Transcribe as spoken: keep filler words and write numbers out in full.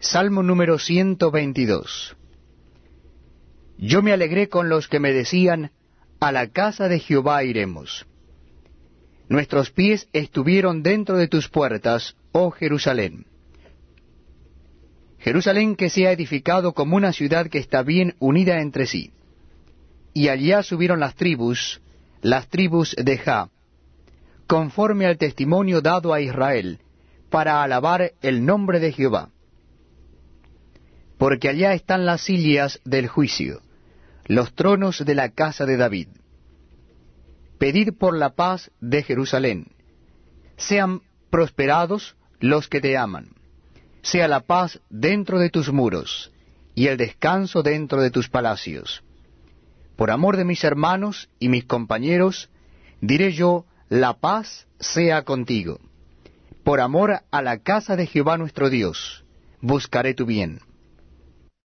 Salmo número ciento veintidós. Yo me alegré con los que me decían, a la casa de Jehová iremos. Nuestros pies estuvieron dentro de tus puertas, oh Jerusalén. Jerusalén que se ha edificado como una ciudad que está bien unida entre sí. Y allá subieron las tribus, las tribus de Ja, conforme al testimonio dado a Israel, para alabar el nombre de Jehová. Porque allá están las sillas del juicio, los tronos de la casa de David. Pedid por la paz de Jerusalén. Sean prosperados los que te aman. Sea la paz dentro de tus muros, y el descanso dentro de tus palacios. Por amor de mis hermanos y mis compañeros, diré yo, la paz sea contigo. Por amor a la casa de Jehová nuestro Dios, buscaré tu bien.